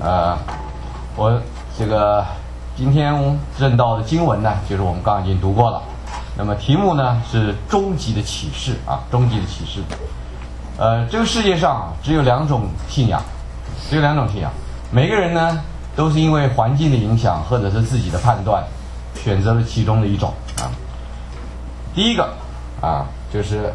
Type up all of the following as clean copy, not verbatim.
我这个今天认到的经文呢，就是我们刚刚已经读过了。那么题目呢是终极的启示啊，终极的启示。这个世界上只有两种信仰，只有两种信仰。每个人呢都是因为环境的影响或者是自己的判断，选择了其中的一种啊。第一个啊，就是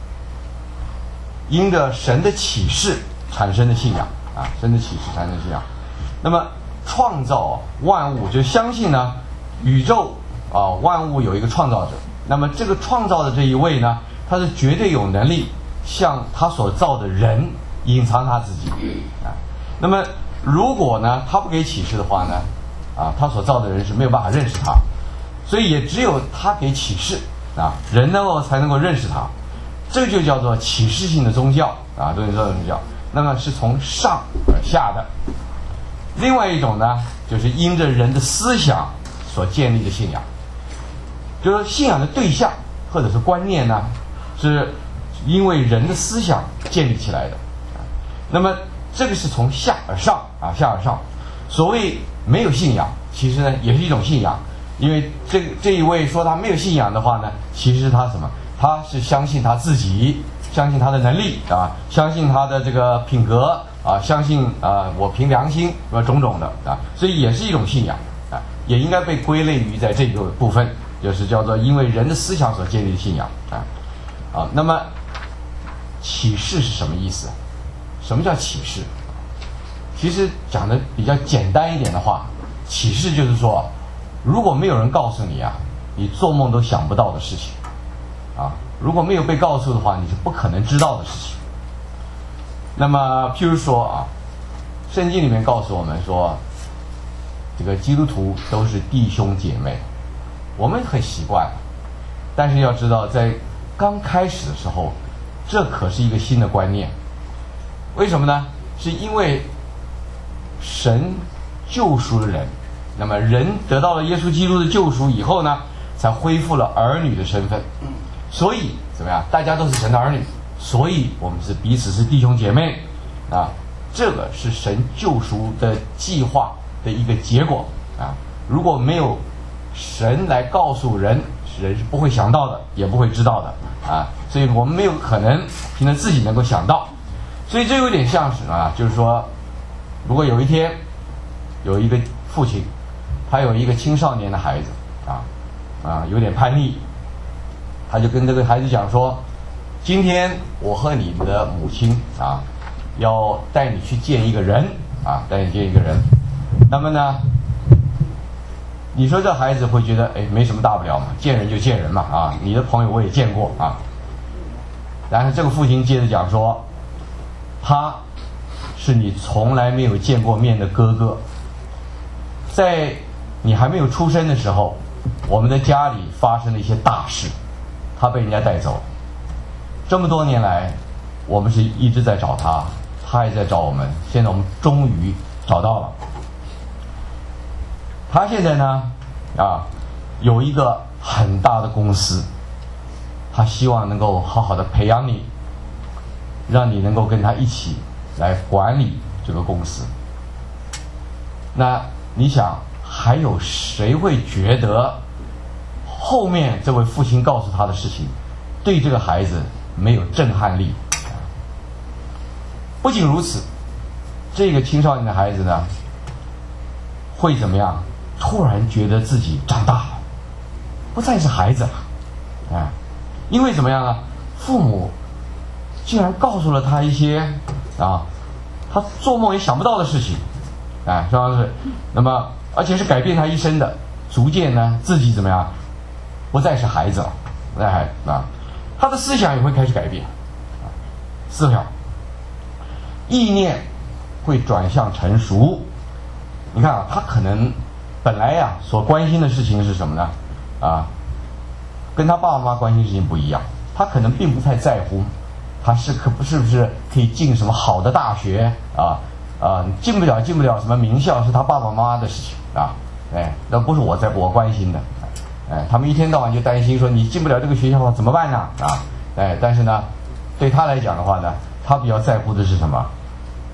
因着神的启示产生的信仰啊，神的启示产生的信仰。那么创造万物，就相信呢宇宙啊万物有一个创造者。那么这个创造的这一位呢，他是绝对有能力向他所造的人隐藏他自己啊。那么如果呢他不给启示的话呢，啊他所造的人是没有办法认识他，所以也只有他给启示啊，人才能够认识他。这就叫做启示性的宗教啊，这种宗教。那么是从上而下的。另外一种呢，就是因着人的思想所建立的信仰，就是信仰的对象或者是观念呢，是因为人的思想建立起来的。那么这个是从下而上啊，下而上。所谓没有信仰，其实呢也是一种信仰，因为这一位说他没有信仰的话呢，其实他什么？他是相信他自己，相信他的能力啊，相信他的这个品格啊，相信我凭良心种种的啊，所以也是一种信仰啊，也应该被归类于在这个部分，就是叫做因为人的思想所建立的信仰啊。那么启示是什么意思？什么叫启示？其实讲的比较简单一点的话，启示就是说，如果没有人告诉你啊，你做梦都想不到的事情啊，如果没有被告诉的话，你是不可能知道的事情。那么譬如说啊，圣经里面告诉我们说，这个基督徒都是弟兄姐妹，我们很习惯，但是要知道在刚开始的时候，这可是一个新的观念。为什么呢？是因为神救赎了人，那么人得到了耶稣基督的救赎以后呢，才恢复了儿女的身份。所以怎么样？大家都是神的儿女，所以我们是彼此是弟兄姐妹啊。这个是神救赎的计划的一个结果啊。如果没有神来告诉人，人是不会想到的，也不会知道的啊。所以我们没有可能凭着自己能够想到。所以这有点像是啊，就是说，如果有一天有一个父亲，他有一个青少年的孩子有点叛逆。他就跟这个孩子讲说，今天我和你的母亲啊，要带你去见一个人啊，带你见一个人。那么呢，你说这孩子会觉得没什么大不了嘛，见人就见人嘛啊，你的朋友我也见过啊。然后这个父亲接着讲说，他是你从来没有见过面的哥哥，在你还没有出生的时候，我们的家里发生了一些大事，他被人家带走了。这么多年来，我们是一直在找他，他也在找我们。现在我们终于找到了。他现在呢，有一个很大的公司，他希望能够好好的培养你，让你能够跟他一起来管理这个公司。那你想，还有谁会觉得后面这位父亲告诉他的事情对这个孩子没有震撼力？不仅如此，这个青少年的孩子呢，会怎么样？突然觉得自己长大了，不再是孩子了因为怎么样呢？父母竟然告诉了他一些他做梦也想不到的事情是吧？是，那么而且是改变他一生的，逐渐呢自己怎么样？不再是孩子了，他的思想也会开始改变，思想、意念会转向成熟。你看他可能本来所关心的事情是什么呢？跟他爸爸妈妈关心的事情不一样，他可能并不太在乎，他是不是可以进什么好的大学进不了什么名校是他爸爸妈妈的事情那不是我关心的。他们一天到晚就担心说你进不了这个学校怎么办呢？但是呢，对他来讲的话呢，他比较在乎的是什么？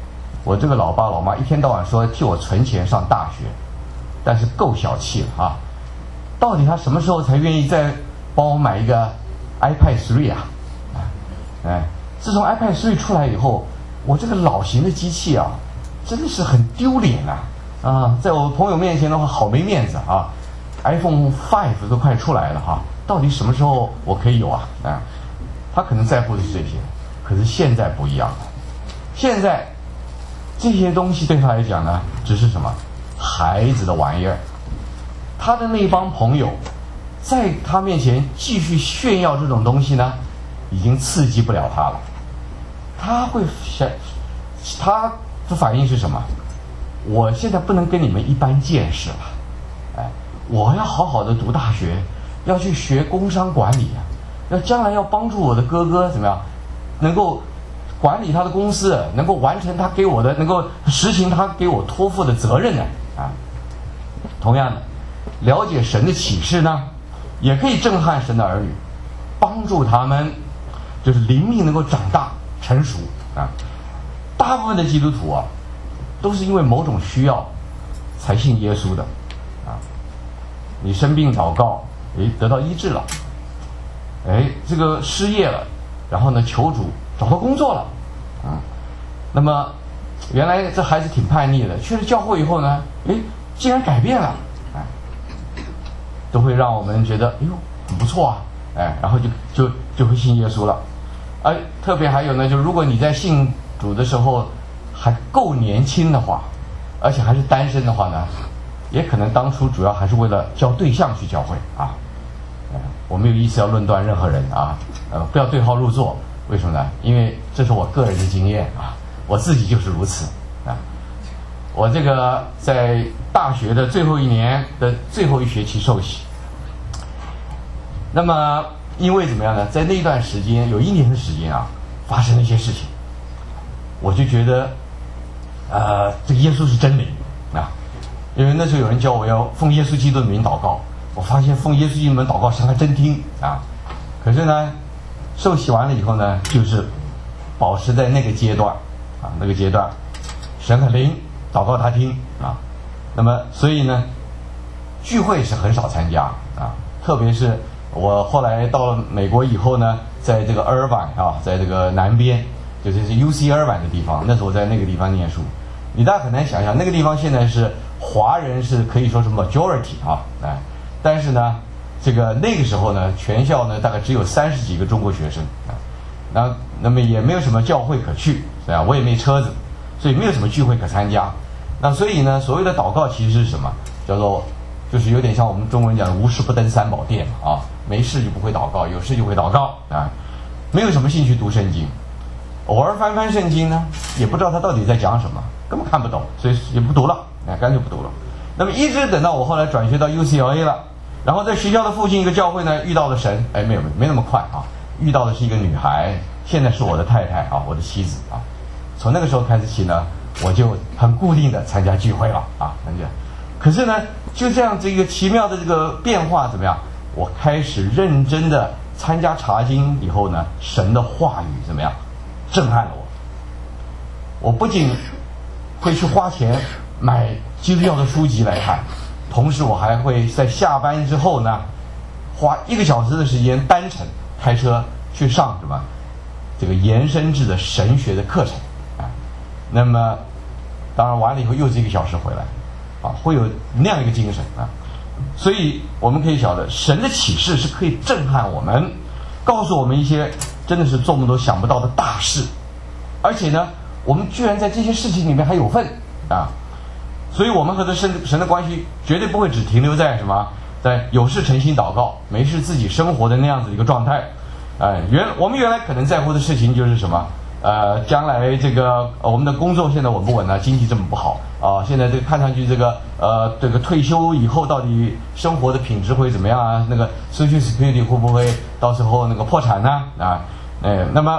我这个老爸老妈一天到晚说替我存钱上大学，但是够小气了啊！到底他什么时候才愿意再帮我买一个 iPad 3啊？自从 iPad 3出来以后，我这个老型的机器啊，真的是很丢脸啊！在我朋友面前的话，好没面子啊 ！iPhone 5都快出来了哈，到底什么时候我可以有啊？他可能在乎的是这些，可是现在不一样了。现在这些东西对他来讲呢，只是什么孩子的玩意儿。他的那帮朋友在他面前继续炫耀这种东西呢，已经刺激不了他了。他会想，他的反应是什么？我现在不能跟你们一般见识了，我要好好的读大学，要去学工商管理要将来要帮助我的哥哥怎么样，能够管理他的公司，能够完成他给我的，能够实行他给我托付的责任同样的，了解神的启示呢，也可以震撼神的儿女，帮助他们就是灵命能够长大成熟大部分的基督徒都是因为某种需要才信耶稣的你生病祷告，得到医治了，这个失业了，然后呢求主找到工作了那么原来这孩子挺叛逆的，去了教会以后呢，竟然改变了都会让我们觉得很不错然后就会信耶稣了特别还有呢，就如果你在信主的时候还够年轻的话，而且还是单身的话呢，也可能当初主要还是为了交对象去教会我没有意思要论断任何人不要对号入座。为什么呢？因为这是我个人的经验我自己就是如此我这个在大学的最后一年的最后一学期受洗，那么因为怎么样呢，在那段时间有1年的时间发生了一些事情，我就觉得这个耶稣是真灵因为那时候有人教我要奉耶稣基督的名祷告，我发现奉耶稣基督的名祷告神还真听可是呢受洗完了以后呢，就是保持在那个阶段神很灵，祷告他听那么所以呢聚会是很少参加特别是我后来到了美国以后呢，在这个尔湾在这个南边，就是UC 尔湾的地方，那时候我在那个地方念书，你大家很难想象那个地方现在是华人是可以说是 majority 但是呢那个时候呢，全校呢大概只有30几个中国学生那么也没有什么教会可去我也没车子，所以没有什么聚会可参加。那所以呢，所谓的祷告其实是什么？叫做就是有点像我们中国人讲的无事不登三宝殿没事就不会祷告，有事就会祷告没有什么兴趣读圣经，偶尔翻翻圣经呢，也不知道他到底在讲什么，根本看不懂，所以也不读了干脆不读了。那么一直等到我后来转学到 UCLA 了，然后在学校的附近一个教会呢遇到了神，没那么快遇到的是一个女孩，现在是我的太太我的妻子从那个时候开始起呢，我就很固定的参加聚会了可是呢就这样这个奇妙的这个变化怎么样，我开始认真的参加查经以后呢，神的话语怎么样震撼了我不仅会去花钱买基督教的书籍来看，同时我还会在下班之后呢花1个小时的时间单程开车去上什么这个延伸制的神学的课程那么当然完了以后又是1个小时回来会有那样一个精神所以我们可以晓得神的启示是可以震撼我们，告诉我们一些真的是做梦都想不到的大事，而且呢我们居然在这些事情里面还有份所以我们和神的关系绝对不会只停留在什么在有事诚心祷告，没事自己生活的那样子一个状态我们原来可能在乎的事情就是什么将来这个我们的工作现在稳不稳经济这么不好现在这个看上去这个退休以后到底生活的品质会怎么样那个 Social Security 会不会到时候那个破产呢那么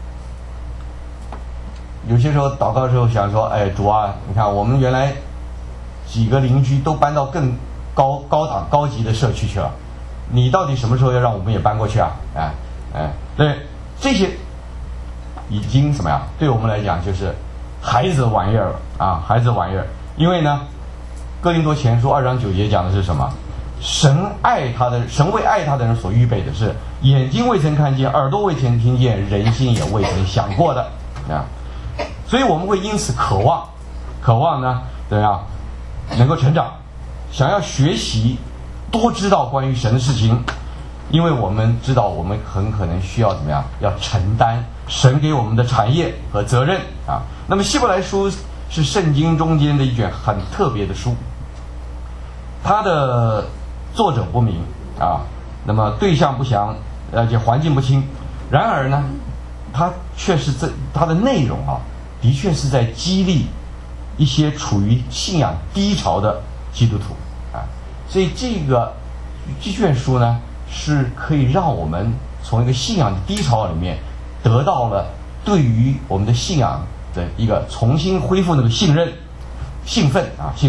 有些时候祷告的时候想说主你看我们原来几个邻居都搬到更高级的社区去了，你到底什么时候要让我们也搬过去对这些已经怎么样对我们来讲就是孩子玩意儿啊，孩子玩意儿。因为呢，哥林多前书2章9节讲的是什么？神为爱他的人所预备的是眼睛未曾看见，耳朵未曾听见，人心也未曾想过的啊。所以我们会因此渴望呢，怎么样能够成长，想要学习，多知道关于神的事情，因为我们知道我们很可能需要怎么样，要承担神给我们的产业和责任啊。那么希伯来书是圣经中间的一卷很特别的书，它的作者不明啊，那么对象不详，而且环境不清。然而呢，它却是它的内容啊，的确是在激励一些处于信仰低潮的基督徒啊。所以这卷书呢，是可以让我们从一个信仰的低潮里面得到了对于我们的信仰的一个重新恢复那个兴奋。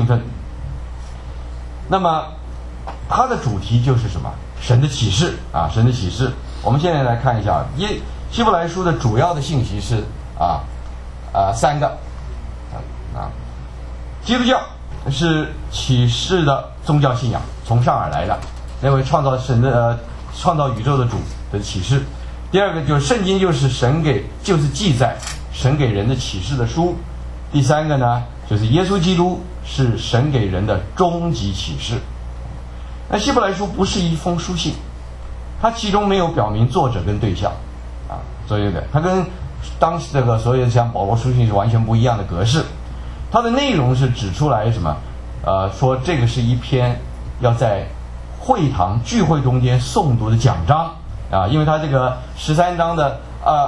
那么它的主题就是什么？神的启示啊，神的启示。我们现在来看一下希伯来书的主要的信息是3个啊。基督教是启示的宗教信仰，从上而来的，那位创造宇宙的主的启示。第二个就是圣经，就是记载神给人的启示的书。第三个呢，就是耶稣基督是神给人的终极启示。那希伯来书不是一封书信，它其中没有表明作者跟对象啊，所以它跟当时这个所有的像保罗书信是完全不一样的格式。它的内容是指出来什么？说这个是一篇要在会堂聚会中间诵读的讲章啊，因为它这个13章的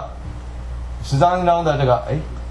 这个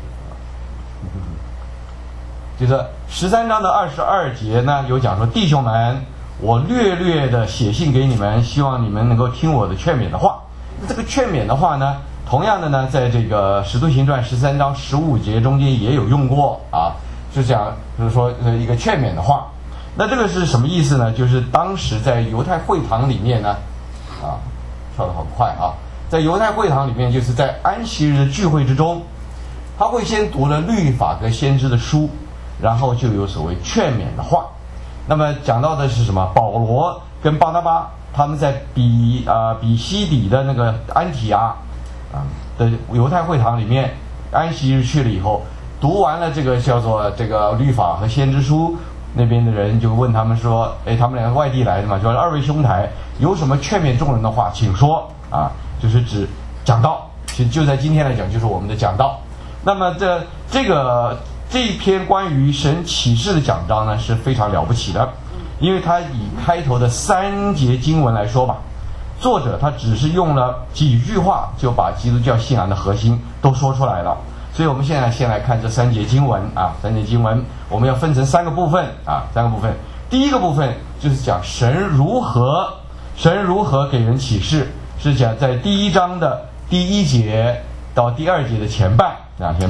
就是13章的22节呢，有讲说，弟兄们，我略的写信给你们，希望你们能够听我的劝勉的话。这个劝勉的话呢，同样的呢，在这个使徒行传13章15节中间也有用过啊，就是说一个劝勉的话。那这个是什么意思呢？就是当时在犹太会堂里面呢，跳得好快啊，在犹太会堂里面，就是在安息日的聚会之中，他会先读了律法和先知的书，然后就有所谓劝勉的话。那么讲到的是什么？保罗跟巴拿巴他们在比西底的那个安提阿的犹太会堂里面，安息日去了以后，读完了这个叫做这个律法和先知书，那边的人就问他们说，他们两个外地来的嘛，说二位兄台有什么劝勉众人的话请说啊，就是指讲道。其实就在今天来讲，就是我们的讲道。那么这一篇关于神启示的讲章呢，是非常了不起的，因为它以开头的3节经文来说吧，作者他只是用了几句话就把基督教信仰的核心都说出来了。所以我们现在先来看这3节经文啊，3节经文我们要分成3个部分啊，3个部分。第一个部分就是讲神如何给人启示，是讲在第1章的第1节到第2节的前半。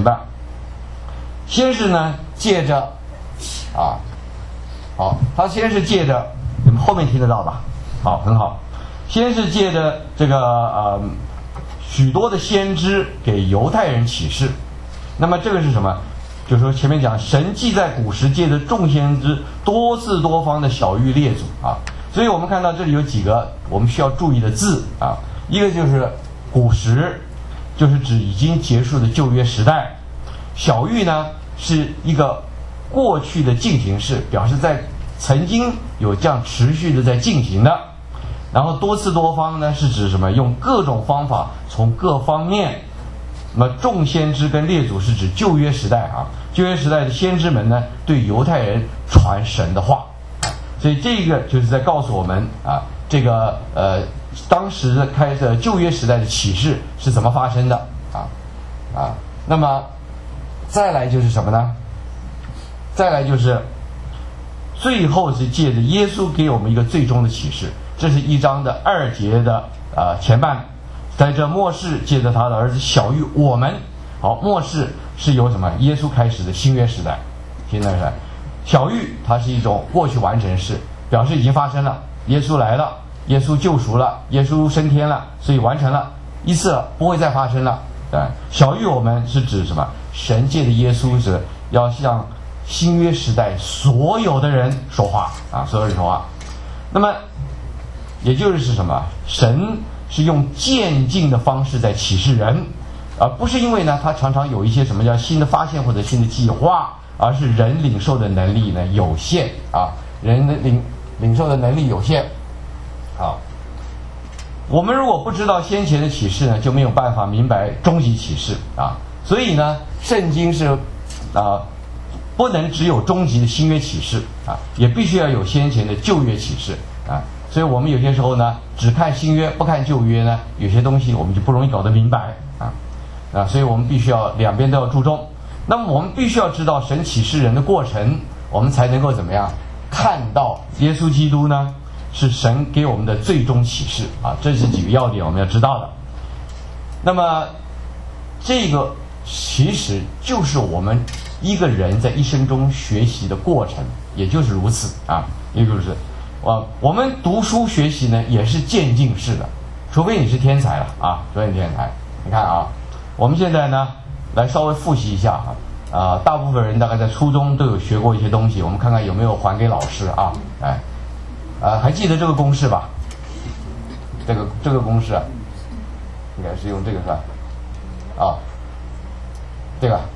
先是呢借着他先是借着，你们后面听得到吧？好，很好。先是借着这个许多的先知给犹太人启示。那么这个是什么？就是说前面讲神既在古时借着众先知多次多方的晓谕列祖啊，所以我们看到这里有几个我们需要注意的字啊，一个就是古时，就是指已经结束的旧约时代。晓谕呢是一个过去的进行式，表示在曾经有这样持续的在进行的。然后多次多方呢是指什么？用各种方法从各方面。那么众先知跟列祖是指旧约时代啊，旧约时代的先知们呢对犹太人传神的话，所以这个就是在告诉我们啊，这个当时的旧约时代的启示是怎么发生的那么再来就是什么呢？再来就是最后是借着耶稣给我们一个最终的启示，这是1章的2节的前半。在这末世借着他的儿子晓谕我们。好，末世是由什么？耶稣开始的新约时代。现在是晓谕，它是一种过去完成式，表示已经发生了，耶稣来了，耶稣救赎了，耶稣升天了，所以完成了，一次了，不会再发生了。晓谕我们是指什么？ 神借着耶稣是要向新约时代所有的人说话啊，所有人说话。那么也就是什么？神是用渐进的方式在启示人，而不是因为呢他常常有一些什么叫新的发现或者新的计划，而是人领受的能力呢有限啊，人的领受的能力有限。好，我们如果不知道先前的启示呢，就没有办法明白终极启示啊。所以呢，圣经是不能只有终极的新约启示啊，也必须要有先前的旧约启示啊。所以我们有些时候呢，只看新约不看旧约呢，有些东西我们就不容易搞得明白啊。所以我们必须要两边都要注重。那么我们必须要知道神启示人的过程，我们才能够怎么样看到耶稣基督呢是神给我们的最终启示啊。这是几个要点我们要知道的。那么这个其实就是我们一个人在一生中学习的过程，也就是如此啊，也就是我们读书学习呢也是渐进式的，除非你是天才了啊，除非你天才。你看啊，我们现在呢来稍微复习一下大部分人大概在初中都有学过一些东西，我们看看有没有还给老师啊。还记得这个公式吧？这个公式应该是用这个是吧？这个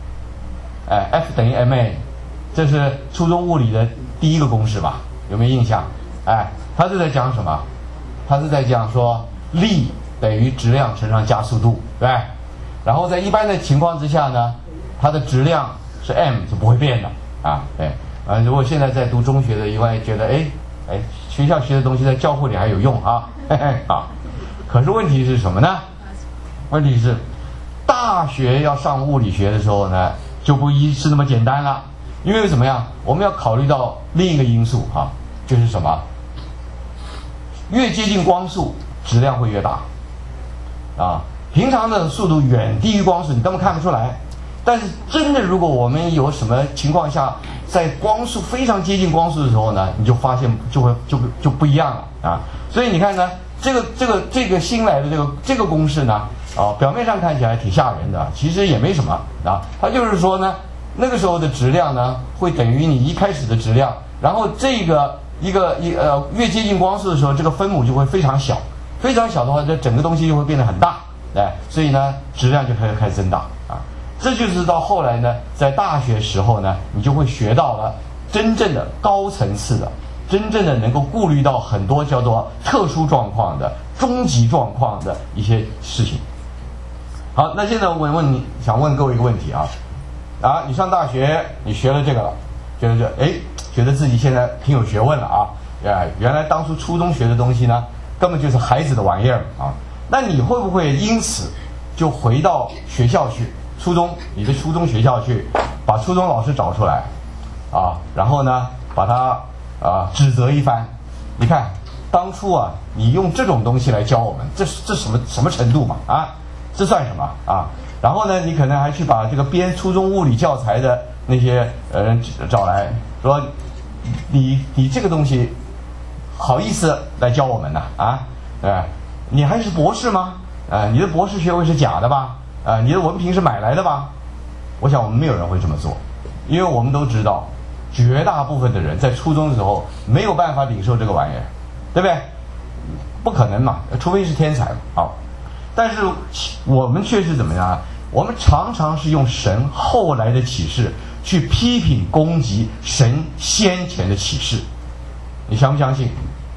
F 等于 ma， 这是初中物理的第一个公式吧？有没有印象？它是在讲什么？它是在讲说力等于质量乘上加速度，对吧？然后在一般的情况之下呢，它的质量是 m 是不会变的啊。对，如果现在在读中学的，因为觉得学校学的东西在教会里还有用啊，可是问题是什么呢？问题是大学要上物理学的时候呢，就不是那么简单了，因为怎么样？我们要考虑到另一个因素就是什么？越接近光速，质量会越大啊。平常的速度远低于光速，你根本看不出来。但是真的，如果我们有什么情况下，在光速非常接近光速的时候呢，你就发现就不一样了啊。所以你看呢，这个新来的这个公式呢，表面上看起来挺吓人的，其实也没什么啊。它就是说呢，那个时候的质量呢，会等于你一开始的质量，然后这个越接近光速的时候，这个分母就会非常小，非常小的话，这整个东西就会变得很大。所以呢，质量就开始增大啊。这就是到后来呢，在大学时候呢，你就会学到了真正的高层次的，真正的能够顾虑到很多叫做特殊状况的、终极状况的一些事情。好，那现在我想问各位一个问题你上大学你学了这个了，觉得自己现在挺有学问了啊。原来当初初中学的东西呢，根本就是孩子的玩意儿啊。那你会不会因此就回到学校去，你的初中学校去，把初中老师找出来然后呢把他指责一番？你看当初你用这种东西来教我们，这什么程度嘛这算什么然后呢，你可能还去把这个编初中物理教材的那些人找来说，你这个东西好意思来教我们呢你还是博士吗？你的博士学位是假的吧？你的文凭是买来的吧？我想我们没有人会这么做，因为我们都知道，绝大部分的人在初中的时候没有办法领受这个玩意儿，对不对？不可能嘛，除非是天才但是我们却是怎么样我们常常是用神后来的启示去批评攻击神先前的启示，你相不相信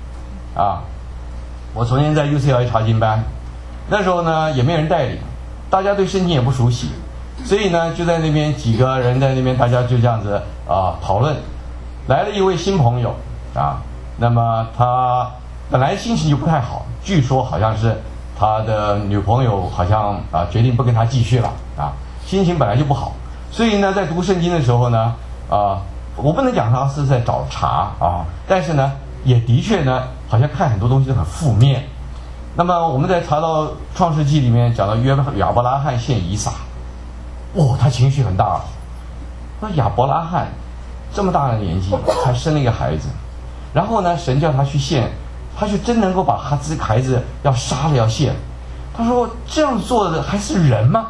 我昨天在 UCLA 查经班，那时候呢也没人带领，大家对圣经也不熟悉，所以呢就在那边几个人在那边，大家就这样子讨论。来了一位新朋友那么他本来心情就不太好，据说好像是他的女朋友好像决定不跟他继续了心情本来就不好，所以呢在读圣经的时候呢我不能讲他是在找茬但是呢也的确呢好像看很多东西都很负面。那么我们在查到创世纪里面讲到亚伯拉罕献以撒，他情绪很大。那亚伯拉罕这么大的年纪才生了一个孩子，然后呢神叫他去献，他就真能够把他这个孩子要杀了要献。他说这样做的还是人吗？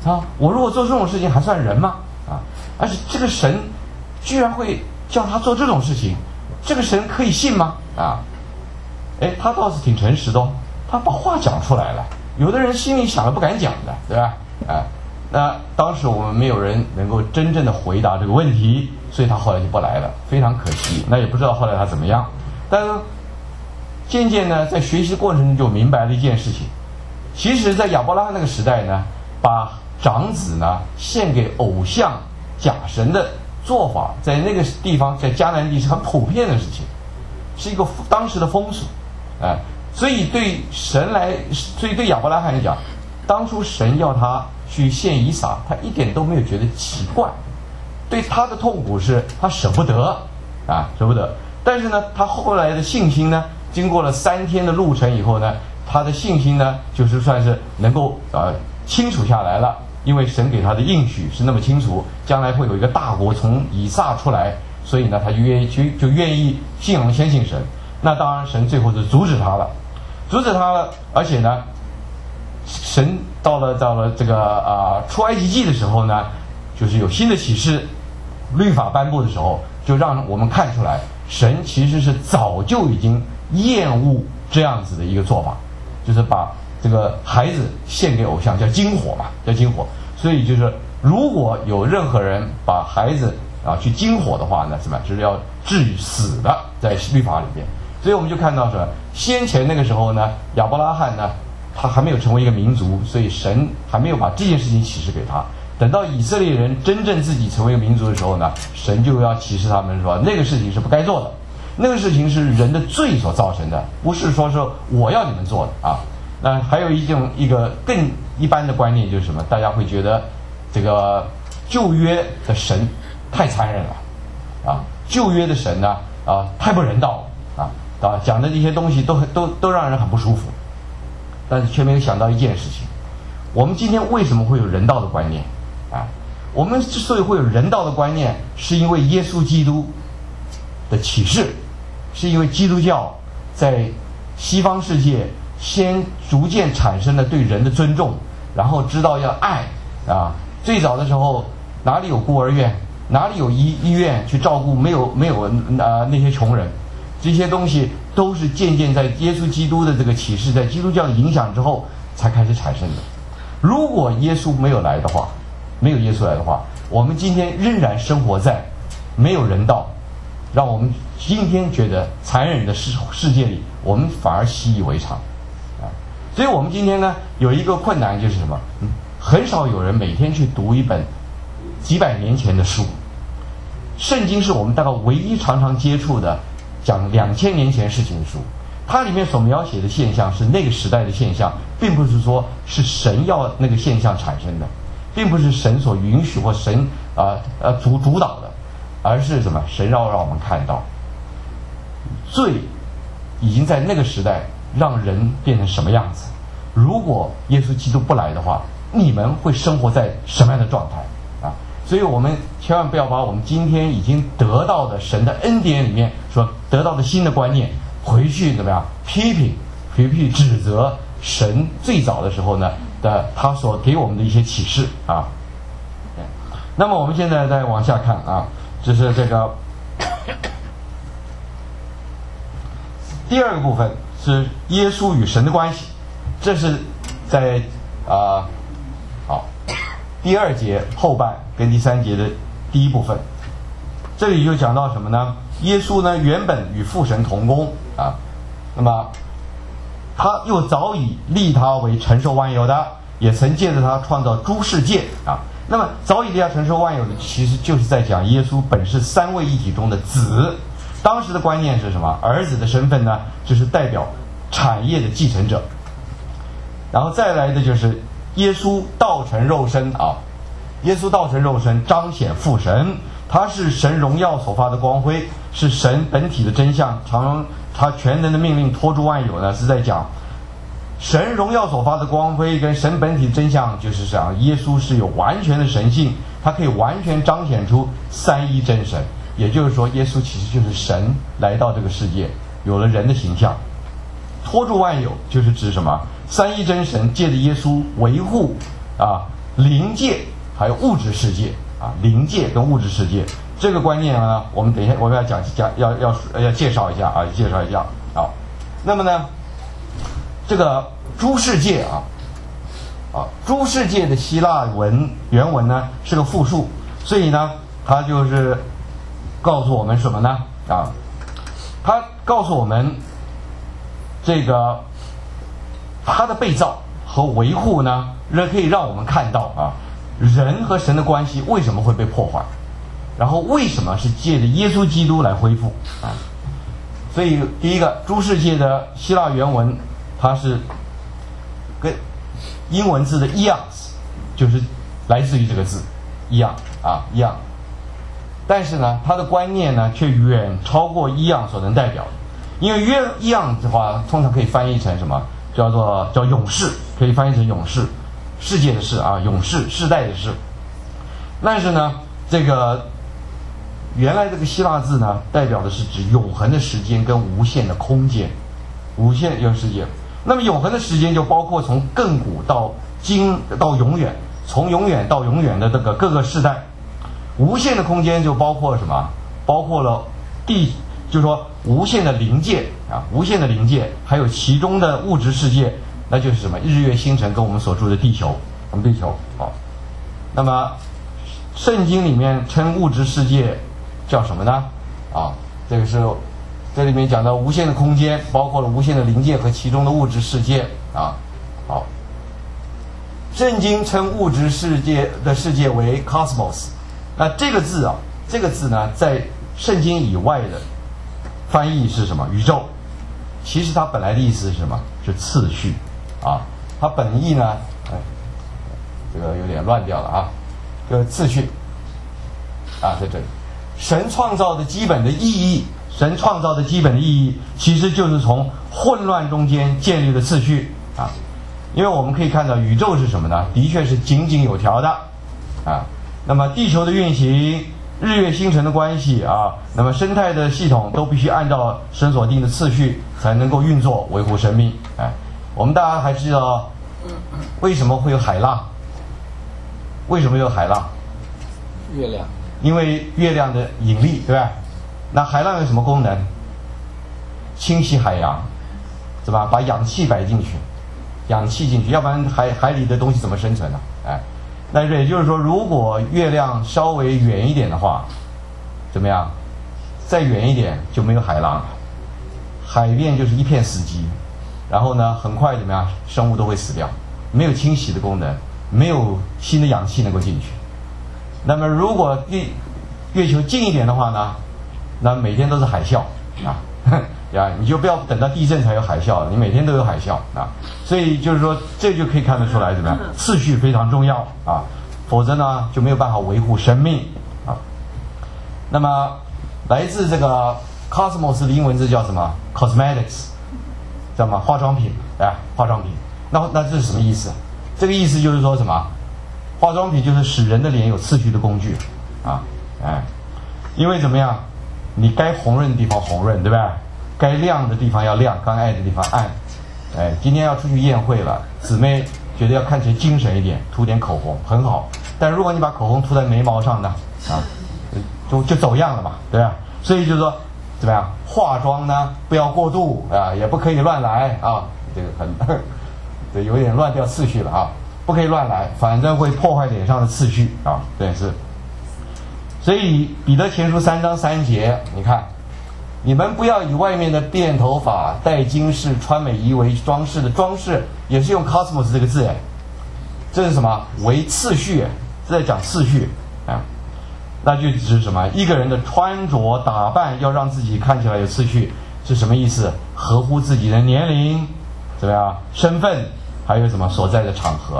啊，我如果做这种事情还算人吗？啊，而且这个神居然会叫他做这种事情，这个神可以信吗？啊，哎，他倒是挺诚实的哦，他把话讲出来了。有的人心里想了不敢讲的，对吧？啊，那当时我们没有人能够真正的回答这个问题，所以他后来就不来了，非常可惜。那也不知道后来他怎么样，但是渐渐呢，在学习过程中就明白了一件事情，其实在亚伯拉罕那个时代呢，把长子呢献给偶像假神的做法，在那个地方，在迦南地是很普遍的事情，是一个当时的风俗，所以对亚伯拉罕来讲，当初神要他去献以撒，他一点都没有觉得奇怪，对他的痛苦是他舍不得舍不得。但是呢，他后来的信心呢，经过了3天的路程以后呢，他的信心呢，就是算是能够清楚下来了，因为神给他的应许是那么清楚，将来会有一个大国从以撒出来，所以呢，他就愿意先信神。那当然，神最后就阻止他了，而且呢，神到了这个出埃及记的时候呢，就是有新的启示，律法颁布的时候，就让我们看出来，神其实是早就已经厌恶这样子的一个做法，就是把这个孩子献给偶像，叫金火嘛，叫金火。所以就是如果有任何人把孩子去金火的话呢，什么就是要治于死的，在律法里边。所以我们就看到什么，先前那个时候呢，亚伯拉罕呢，他还没有成为一个民族，所以神还没有把这件事情启示给他。等到以色列人真正自己成为一个民族的时候呢，神就要启示他们说，那个事情是不该做的，那个事情是人的罪所造成的，不是说我要你们做的啊。那还有一个更一般的观念就是什么？大家会觉得这个旧约的神太残忍了旧约的神呢太不人道了讲的这些东西都让人很不舒服，但是却没有想到一件事情：我们今天为什么会有人道的观念我们之所以会有人道的观念，是因为耶稣基督的启示，是因为基督教在西方世界先逐渐产生了对人的尊重，然后知道要爱最早的时候哪里有孤儿院，哪里有医院去照顾没有那些穷人，这些东西都是渐渐在耶稣基督的这个启示，在基督教的影响之后才开始产生的。如果耶稣没有来的话，我们今天仍然生活在没有人道，让我们今天觉得残忍的世界里，我们反而习以为常所以我们今天呢，有一个困难就是什么？很少有人每天去读一本几百年前的书。圣经是我们大概唯一常常接触的讲2000年前事情的书，它里面所描写的现象是那个时代的现象，并不是说是神要那个现象产生的，并不是神所允许或神主导的，而是什么？神让我们看到罪已经在那个时代让人变成什么样子。如果耶稣基督不来的话，你们会生活在什么样的状态所以我们千万不要把我们今天已经得到的神的恩典里面所得到的新的观念回去怎么样批评指责神最早的时候呢他所给我们的一些启示那么我们现在再往下看这是这个第二个部分，是耶稣与神的关系，这是在第2节后半跟第3节的第一部分。这里就讲到什么呢？耶稣呢原本与父神同工那么他又早已立他为承受万有的，也曾借着他创造诸世界那么早已立他承受万有的，其实就是在讲耶稣本是3位一体中的子。当时的观念是什么？儿子的身份呢，就是代表产业的继承者。然后再来的就是耶稣道成肉身耶稣道成肉身彰显父神，他是神荣耀所发的光辉，是神本体的真相，他全能的命令托住万有呢，是在讲神荣耀所发的光辉跟神本体的真相，就是讲耶稣是有完全的神性，他可以完全彰显出三一真神。也就是说，耶稣其实就是神来到这个世界，有了人的形象，托住万有，就是指什么？三一真神借着耶稣维护灵界还有物质世界啊，灵界跟物质世界这个观念呢，我们等一下我们要要介绍一下啊，介绍一下。好，那么呢，这个诸世界诸世界的希腊原文呢是个复数，所以呢，它就是告诉我们什么呢？啊，它告诉我们这个它的被造和维护呢，可以让我们看到啊，人和神的关系为什么会被破坏，然后为什么是借着耶稣基督来恢复啊？所以第一个诸世界的希腊原文，它是跟英文字的 eons 就是来自于这个字 eon 啊 eon， 但是呢，它的观念呢却远超过 eon 所能代表的，因为eon 的话通常可以翻译成什么？叫勇士，可以翻译成勇士，世界的世啊，勇士，世代的世。但是呢，这个原来这个希腊字呢，代表的是指永恒的时间跟无限的空间，无限有时间。那么永恒的时间就包括从亘古到今到永远，从永远到永远的这个各个世代。无限的空间就包括什么？包括了就是说无限的灵界啊，无限的灵界，还有其中的物质世界，那就是什么？日月星辰跟我们所住的地球，我们地球啊。那么圣经里面称物质世界叫什么呢？啊，这个是这里面讲到无限的空间，包括了无限的灵界和其中的物质世界啊。好，圣经称物质世界的世界为 cosmos。那这个字呢，在圣经以外的翻译是什么？宇宙。其实它本来的意思是什么？是次序啊。它本意呢，这个有点乱掉了啊。这个次序啊，在这里。神创造的基本的意义，其实就是从混乱中间建立的次序啊。因为我们可以看到宇宙是什么呢？的确是井井有条的啊。那么地球的运行，日月星辰的关系啊，那么生态的系统都必须按照神所定的次序才能够运作，维护生命。我们大家还知道为什么会有海浪？为什么有海浪？ 月亮。 因为月亮的引力，对吧？那海浪有什么功能？清洗海洋，是吧？把氧气摆进去，要不然海里的东西怎么生存呢？但是也就是说，如果月亮稍微远一点的话，怎么样？再远一点就没有海浪，海面就是一片死寂。然后呢，很快怎么样？生物都会死掉，没有清洗的功能，没有新的氧气能够进去。那么如果月球近一点的话呢，那每天都是海啸啊。你就不要等到地震才有海啸，你每天都有海啸啊。所以就是说，这就可以看得出来怎么样？次序非常重要啊，否则呢就没有办法维护生命啊。那么来自这个 cosmos 的英文字叫什么 ？cosmetics， 知道吗？化妆品，化妆品。那这是什么意思？这个意思就是说什么？化妆品就是使人的脸有次序的工具啊，因为怎么样？你该红润的地方红润，对吧？该亮的地方要亮，该暗的地方暗。今天要出去宴会了，姊妹觉得要看起来精神一点，涂点口红很好。但如果你把口红涂在眉毛上呢，就走样了嘛，对吧？所以就是说，怎么样？化妆呢不要过度啊，也不可以乱来啊，这个对，有点乱掉次序了啊，不可以乱来，反正会破坏脸上的次序啊，对是。所以彼得前书3章3节，你看。你们不要以外面的辫头发、戴金饰、穿美衣为装饰的装饰，也是用 cosmos 这个字这是什么？为次序是在讲次序那就指什么？一个人的穿着打扮要让自己看起来有次序，是什么意思？合乎自己的年龄，怎么样？身份，还有什么所在的场合？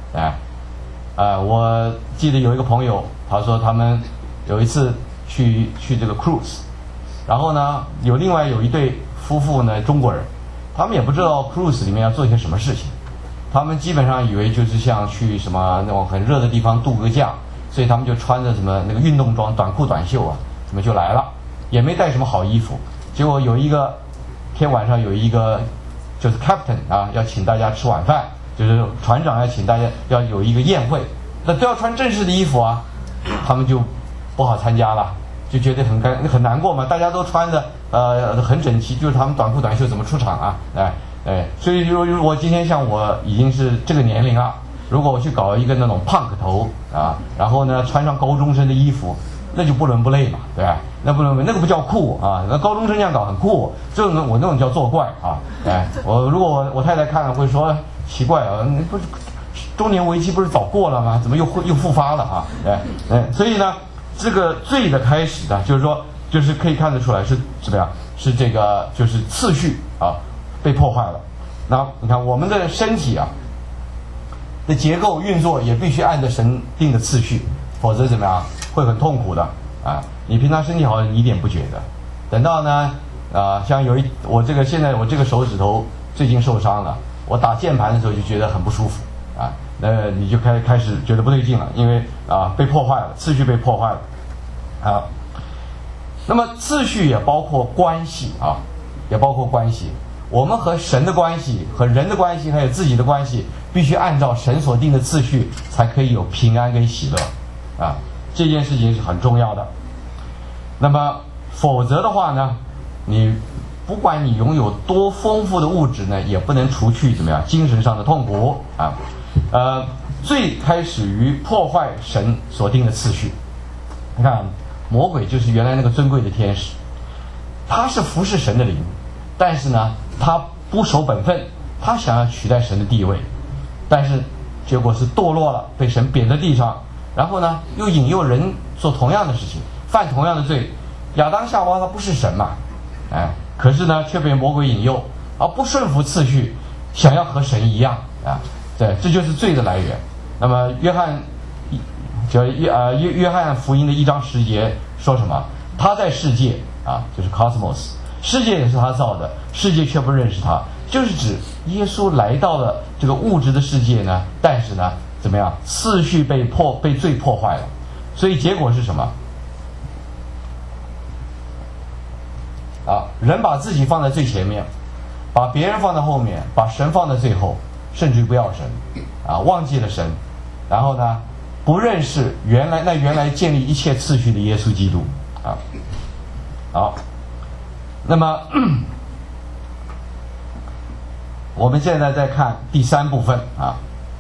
我记得有一个朋友，他说他们有一次去这个 cruise。然后呢，另外有一对夫妇呢，中国人，他们也不知道 cruise 里面要做些什么事情，他们基本上以为就是像去什么那种很热的地方度个假，所以他们就穿着什么那个运动装、短裤短袖啊，怎么就来了，也没带什么好衣服。结果有一个天晚上有一个就是 captain 要请大家吃晚饭，就是船长要请大家要有一个宴会， 那都要穿正式的衣服啊，他们就不好参加了，就觉得很难过嘛。大家都穿的很整齐，就是他们短裤短袖怎么出场啊？所以如果今天像我已经是这个年龄了，如果我去搞一个那种punk头啊，然后呢穿上高中生的衣服，那就不伦不类嘛，对吧？那不伦那个不叫酷啊，那高中生这样搞很酷，这种我那种叫作怪啊。如果我太太看了会说奇怪啊，你不是中年危机不是早过了吗？怎么又复发了啊？所以呢，这个罪的开始呢，就是可以看得出来是怎么样，是这个就是次序啊被破坏了。那你看我们的身体啊的结构运作也必须按照神定的次序，否则怎么样会很痛苦的啊！你平常身体好，你一点不觉得，等到呢像现在我这个手指头最近受伤了，我打键盘的时候就觉得很不舒服啊，那你就开始觉得不对劲了，因为被破坏了，次序被破坏了啊。那么次序也包括关系啊，也包括关系。我们和神的关系、和人的关系，还有自己的关系，必须按照神所定的次序，才可以有平安跟喜乐啊。这件事情是很重要的。那么，否则的话呢，你不管你拥有多丰富的物质呢，也不能除去怎么样精神上的痛苦啊。最开始于破坏神所定的次序。你看，魔鬼就是原来那个尊贵的天使，他是服侍神的灵，但是呢，他不守本分，他想要取代神的地位，但是结果是堕落了，被神贬在地上，然后呢，又引诱人做同样的事情，犯同样的罪。亚当夏娃他不是神嘛，可是呢，却被魔鬼引诱，而不顺服次序，想要和神一样啊，对，这就是罪的来源。那么约翰福音的1章10节说什么？他在世界啊，就是 cosmos， 世界也是他造的，世界却不认识他，就是指耶稣来到了这个物质的世界呢，但是呢，怎么样？次序被罪破坏了，所以结果是什么？人把自己放在最前面，把别人放在后面，把神放在最后，甚至于不要神忘记了神，然后呢，不认识原来建立一切次序的耶稣基督啊。好，那么我们现在再看第3部分啊，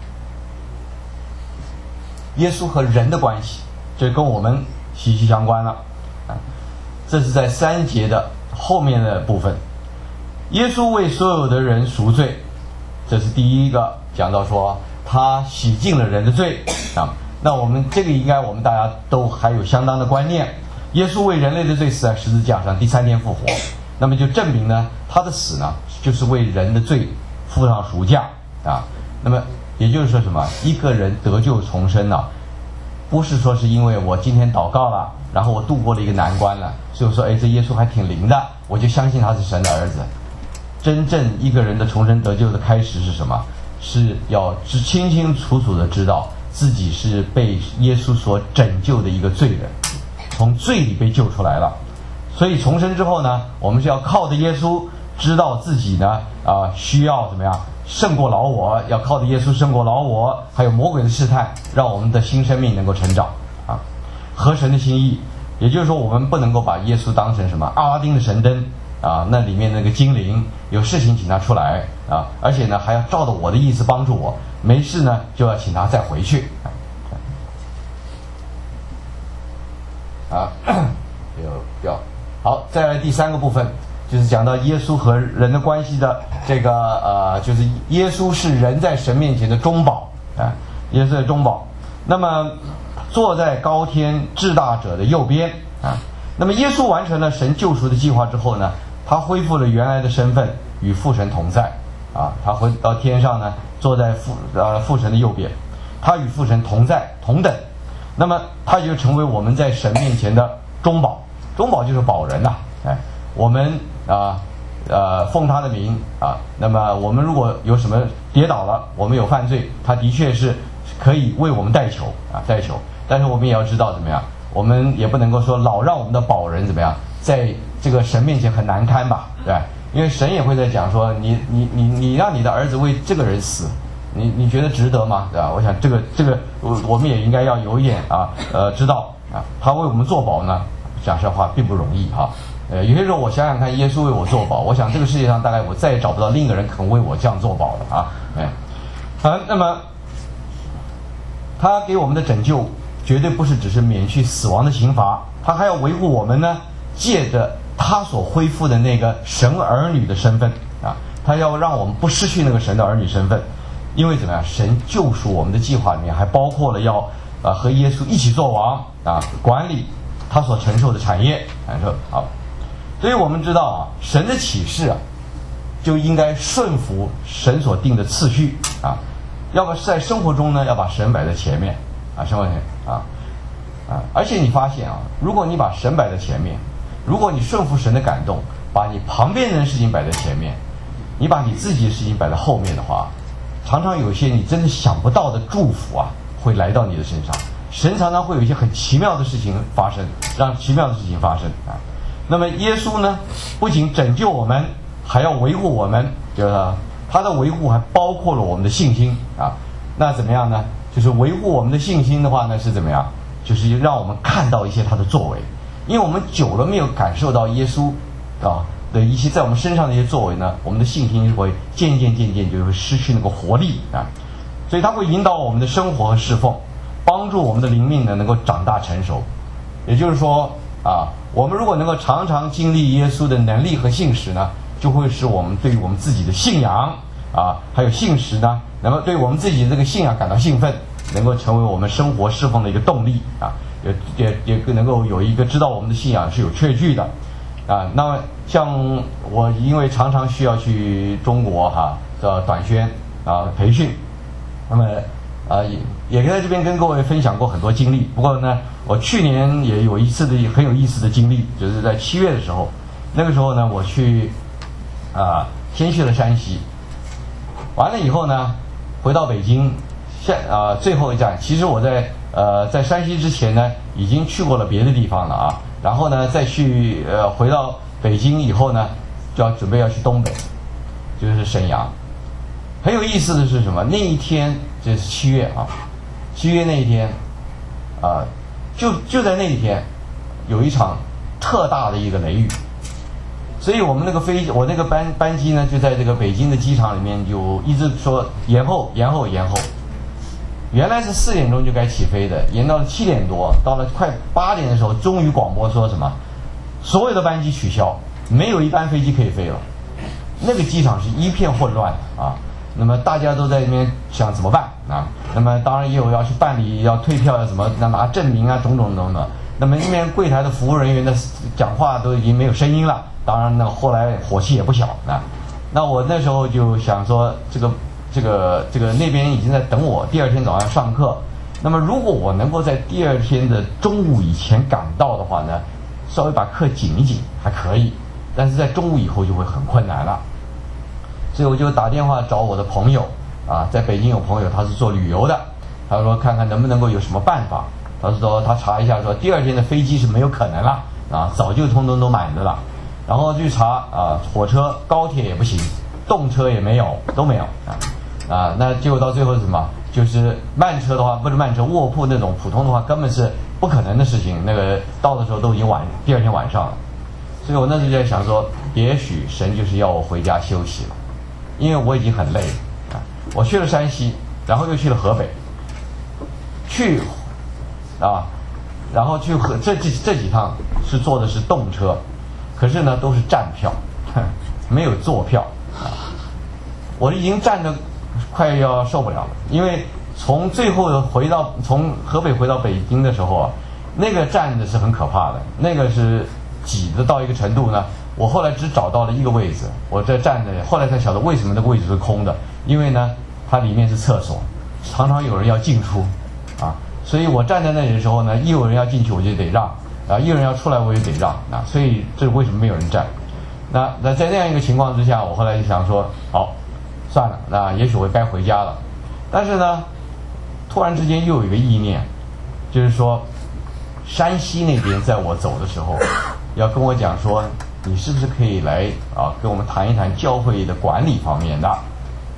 耶稣和人的关系，这跟我们息息相关了啊。这是在3节的后面的部分，耶稣为所有的人赎罪，这是第一个讲到说他洗净了人的罪啊。那我们这个应该我们大家都还有相当的观念，耶稣为人类的罪死在十字架上，第3天复活，那么就证明呢，他的死呢就是为人的罪付上赎价啊。那么也就是说什么？一个人得救重生呢，不是说是因为我今天祷告了，然后我度过了一个难关了，所以我说这耶稣还挺灵的，我就相信他是神的儿子。真正一个人的重生得救的开始是什么？是要清清楚楚的知道自己是被耶稣所拯救的一个罪人，从罪里被救出来了。所以重生之后呢，我们是要靠着耶稣，知道自己呢需要怎么样胜过老我，要靠着耶稣胜过老我，还有魔鬼的试探，让我们的新生命能够成长啊，合神的心意。也就是说，我们不能够把耶稣当成什么阿拉丁的神灯啊，那里面那个精灵，有事情请他出来啊，而且呢还要照着我的意思帮助我，没事呢就要请他再回去好，再来第3个部分，就是讲到耶稣和人的关系的这个就是耶稣是人在神面前的中保啊，耶稣的中保。那么坐在高天至大者的右边啊。那么耶稣完成了神救赎的计划之后呢，他恢复了原来的身份，与父神同在啊。他回到天上呢，坐在父神的右边，他与父神同在同等。那么他就成为我们在神面前的中保，中保就是保人呐。我们奉他的名啊，那么我们如果有什么跌倒了，我们有犯罪，他的确是可以为我们代求啊，代求。但是我们也要知道怎么样，我们也不能够说老让我们的保人怎么样，在这个神面前很难堪吧，对吧？因为神也会在讲说，你让你的儿子为这个人死， 你觉得值得吗？对吧？我想这个我们也应该要有一点知道啊，他为我们做保呢，讲实话并不容易哈。有些时候我想想看，耶稣为我做保，我想这个世界上大概我再也找不到另一个人肯为我这样做保了啊。那么他给我们的拯救绝对不是只是免去死亡的刑罚，他还要维护我们呢，借着他所恢复的那个神儿女的身份啊，他要让我们不失去那个神的儿女身份，因为怎么样，神救赎我们的计划里面还包括了要和耶稣一起做王啊，管理他所承受的产业好。所以我们知道啊，神的启示啊，就应该顺服神所定的次序啊，要不在生活中呢，要把神摆在前面啊，生活前而且你发现啊，如果你把神摆在前面，如果你顺服神的感动，把你旁边人的事情摆在前面，你把你自己的事情摆在后面的话，常常有一些你真的想不到的祝福啊，会来到你的身上。神常常会有一些很奇妙的事情发生，让奇妙的事情发生啊。那么耶稣呢，不仅拯救我们，还要维护我们，就是他的维护还包括了我们的信心啊。那怎么样呢？就是维护我们的信心的话呢，是怎么样？就是让我们看到一些他的作为，因为我们久了没有感受到耶稣的一些在我们身上的一些作为呢，我们的信心会渐渐就会失去那个活力啊。所以他会引导我们的生活和侍奉，帮助我们的灵命呢能够长大成熟。也就是说我们如果能够常常经历耶稣的能力和信实呢，就会使我们对于我们自己的信仰还有信实呢，能够对我们自己的这个信仰感到兴奋，能够成为我们生活侍奉的一个动力也能够有一个知道我们的信仰是有确据的那么像我因为常常需要去中国短宣培训，那么也在这边跟各位分享过很多经历。不过呢，我去年也有一次的很有意思的经历，就是在7月的时候，那个时候呢，我去先去了山西，完了以后呢，回到北京，最后一站，其实我在山西之前呢，已经去过了别的地方了然后呢，再去回到北京以后呢，就要准备要去东北，就是沈阳。很有意思的是什么？那一天就是7月7月那一天就在那一天有一场特大的一个雷雨，所以我们那个我那个班机呢，就在这个北京的机场里面就一直说延后。原来是4点钟就该起飞的，延到了7点多，到了快8点的时候，终于广播说什么所有的班机取消，没有一班飞机可以飞了。那个机场是一片混乱那么大家都在那边想怎么办那么当然也有要去办理要退票要怎么拿证明种种。那么那边柜台的服务人员的讲话都已经没有声音了，当然呢后来火气也不小那我那时候就想说这个那边已经在等我第二天早上上课，那么如果我能够在第二天的中午以前赶到的话呢，稍微把课紧一紧还可以，但是在中午以后就会很困难了。所以我就打电话找我的朋友在北京有朋友他是做旅游的，他说看看能不能够有什么办法。他说他查一下说第二天的飞机是没有可能了早就通通都满的了。然后去查火车高铁也不行，动车也没有，都没有那结果到最后是什么？就是慢车的话，不是慢车，卧铺那种普通的话根本是不可能的事情，那个到的时候都已经第二天晚上了。所以我那时候就在想说，也许神就是要我回家休息了，因为我已经很累了我去了山西，然后又去了河北，然后去这几趟是坐的是动车，可是呢都是站票没有坐票我已经站得快要受不了了，因为从最后从河北回到北京的时候那个站的是很可怕的，那个是挤得到一个程度呢，我后来只找到了一个位置，我在站着，后来才晓得为什么那个位置是空的，因为呢它里面是厕所，常常有人要进出所以我站在那里的时候呢，一有人要进去我就得让一有人要出来我也得让所以这是为什么没有人站。那在那样一个情况之下，我后来就想说好算了，那也许我该回家了。但是呢突然之间又有一个意念，就是说山西那边在我走的时候要跟我讲说，你是不是可以来跟我们谈一谈教会的管理方面的。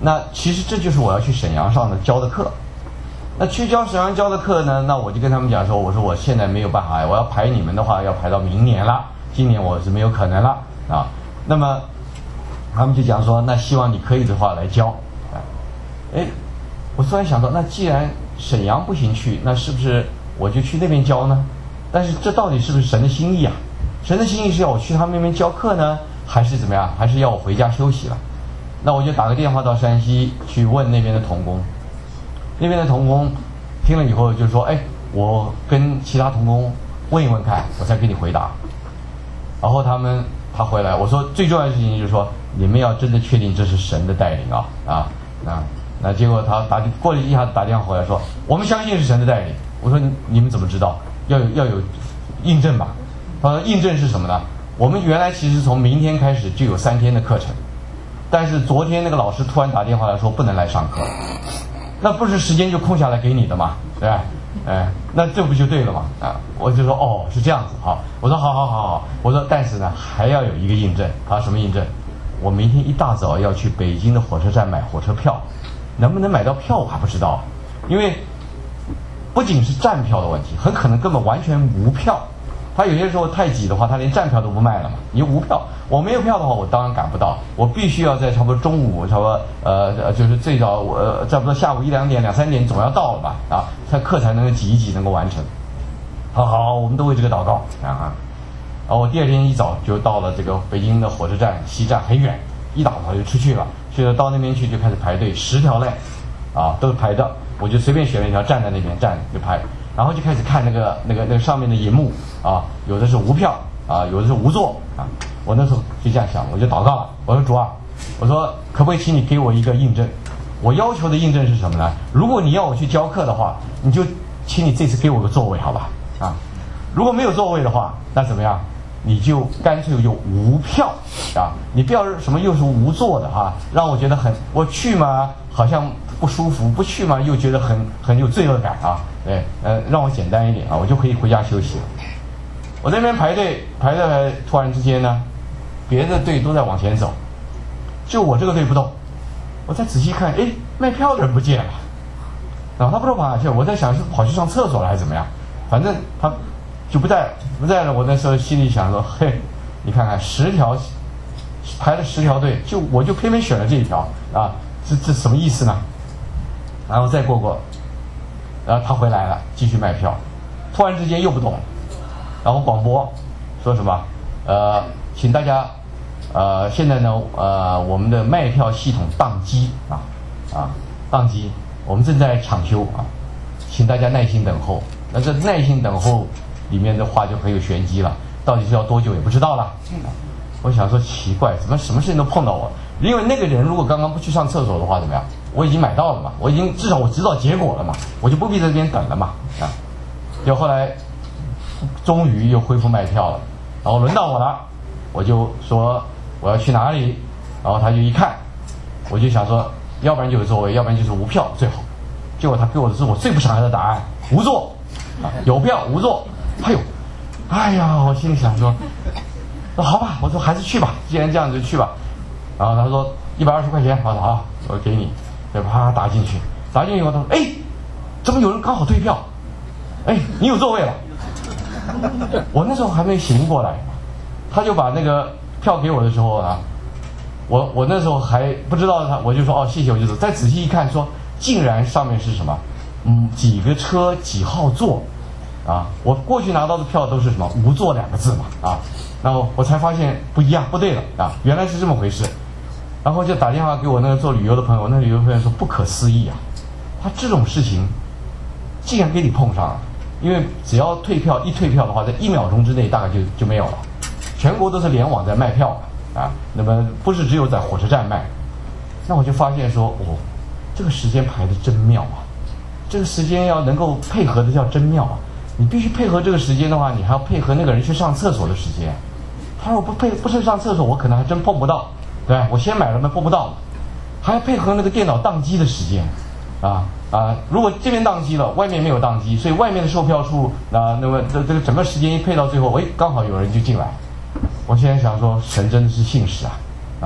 那其实这就是我要去沈阳上的教的课。那去沈阳教的课呢，那我就跟他们讲说，我说我现在没有办法，我要排你们的话要排到明年了，今年我是没有可能了啊。那么他们就讲说，那希望你可以的话来教啊。哎，我突然想到，那既然沈阳不行去，那是不是我就去那边教呢？但是这到底是不是神的心意啊？神的心意是要我去他们那边教课呢，还是怎么样？还是要我回家休息了？那我就打个电话到山西去问那边的同工。那边的同工听了以后就说：“哎，我跟其他同工问一问看，我再给你回答。”然后他回来，我说最重要的事情就是说，你们要真的确定这是神的带领那结果他过了一下子打电话回来说，我们相信是神的带领。我说你们怎么知道？要有印证吧。他说印证是什么呢？我们原来其实从明天开始就有3天的课程，但是昨天那个老师突然打电话来说不能来上课，那不是时间就空下来给你的嘛，对吧？那这不就对了嘛？我就说哦是这样子，好，我说好，我说但是呢还要有一个印证。他说什么印证？我明天一大早要去北京的火车站买火车票，能不能买到票我还不知道，因为不仅是站票的问题，很可能根本完全无票。他有些时候太挤的话，他连站票都不卖了嘛，你无票，我没有票的话，我当然赶不到，我必须要在差不多中午，差不多就是最早我差不多下午1、2点、2、3点总要到了吧他课才能够挤一挤，能够完成。好，我们都为这个祷告然后我第2天一早就到了这个北京的火车站西站，很远，一大早就出去了，到那边去就开始排队，10条嘞都是排的，我就随便选了一条站在那边站就排。然后就开始看那个上面的荧幕有的是无票有的是无座我那时候就这样想，我就祷告了，我说主啊，我说可不可以请你给我一个印证？我要求的印证是什么呢？如果你要我去教课的话，你就请你这次给我个座位好吧如果没有座位的话，那怎么样？你就干脆就无票你不要什么又是无座的让我觉得我去嘛好像不舒服，不去嘛又觉得很有罪恶感让我简单一点我就可以回家休息了。我那边排队，突然之间呢，别的队都在往前走，就我这个队不动。我再仔细看，卖票的人不见了，然后他不知道跑哪去了。我在想是跑去上厕所了还是怎么样，反正他就不在了。我那时候心里想说，嘿，你看看10条排了10条队，我就偏偏选了这一条这什么意思呢？然后再过，然后他回来了，继续卖票，突然之间又不动了，然后广播说什么请大家现在呢我们的卖票系统宕机宕机，我们正在抢修请大家耐心等候。那这耐心等候里面的话就很有玄机了，到底是要多久也不知道了。我想说奇怪，怎么什么事情都碰到我？因为那个人如果刚刚不去上厕所的话怎么样？我已经买到了嘛，至少我知道结果了嘛，我就不必在这边等了嘛就后来终于又恢复卖票了，然后轮到我了，我就说我要去哪里，然后他就一看，我就想说要不然就有座位，要不然就是无票最好。结果他给我的是我最不想要的答案，无座有票无座。哎呀，我心里想说好吧，我说还是去吧，既然这样就去吧。然后他说120块钱，我说好，我给你，啪打进去以后他说怎么有人刚好退票？你有座位了。我那时候还没醒过来，他就把那个票给我的时候我那时候还不知道我就说谢谢，我就走。再仔细一看说竟然上面是什么几个车几号座我过去拿到的票都是什么无座2个字嘛然后我才发现不一样，不对了原来是这么回事。然后就打电话给我那个做旅游的朋友，那旅游朋友说不可思议他这种事情竟然给你碰上了。因为只要退票的话，在1秒钟之内大概就没有了，全国都是联网在卖票那么不是只有在火车站卖。那我就发现说这个时间排得真妙这个时间要能够配合的叫真妙你必须配合这个时间的话，你还要配合那个人去上厕所的时间。他说不是上厕所，我可能还真碰不到，对吧？我先买了嘛，碰不到，还要配合那个电脑宕机的时间如果这边宕机了，外面没有宕机，所以外面的售票处那么这个整个时间一配到最后，刚好有人就进来。我现在想说，神真的是信实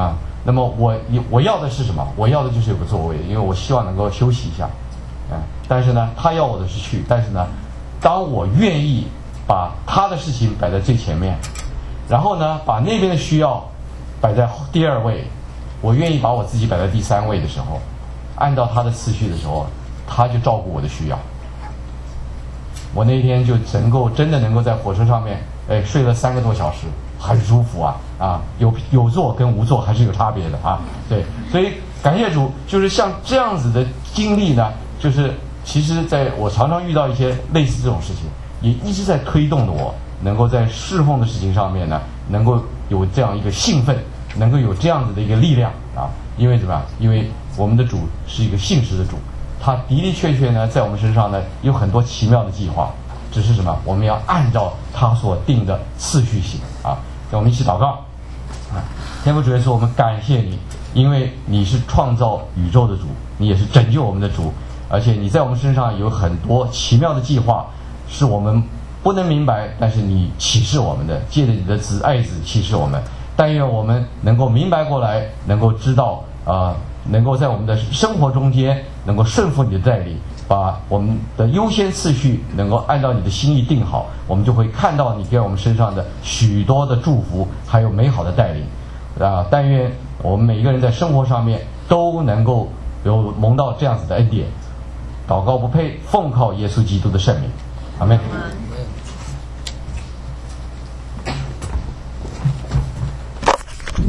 那么我要的是什么？我要的就是有个座位，因为我希望能够休息一下。但是呢，他要我的是去，但是呢，当我愿意把他的事情摆在最前面，然后呢，把那边的需要摆在第二位，我愿意把我自己摆在第三位的时候，按照他的次序的时候，他就照顾我的需要。我那天就真的能够在火车上面，睡了3个多小时，很舒服啊！有座跟无座还是有差别的啊。对，所以感谢主，就是像这样子的经历呢，就是其实在我常常遇到一些类似这种事情，也一直在推动着我，能够在侍奉的事情上面呢，能够有这样一个兴奋，能够有这样子的一个力量啊。因为怎么样？因为我们的主是一个信实的主。他的的确确呢，在我们身上呢有很多奇妙的计划，只是什么？我们要按照他所定的次序行啊。让我们一起祷告啊！天父主耶稣，我们感谢你，因为你是创造宇宙的主，你也是拯救我们的主，而且你在我们身上有很多奇妙的计划，是我们不能明白，但是你启示我们的，借着你的爱子启示我们。但愿我们能够明白过来，能够知道能够在我们的生活中间能够顺服你的带领，把我们的优先次序能够按照你的心意定好，我们就会看到你给我们身上的许多的祝福，还有美好的带领但愿我们每一个人在生活上面都能够有蒙到这样子的恩典。祷告不配，奉靠耶稣基督的圣名，阿们。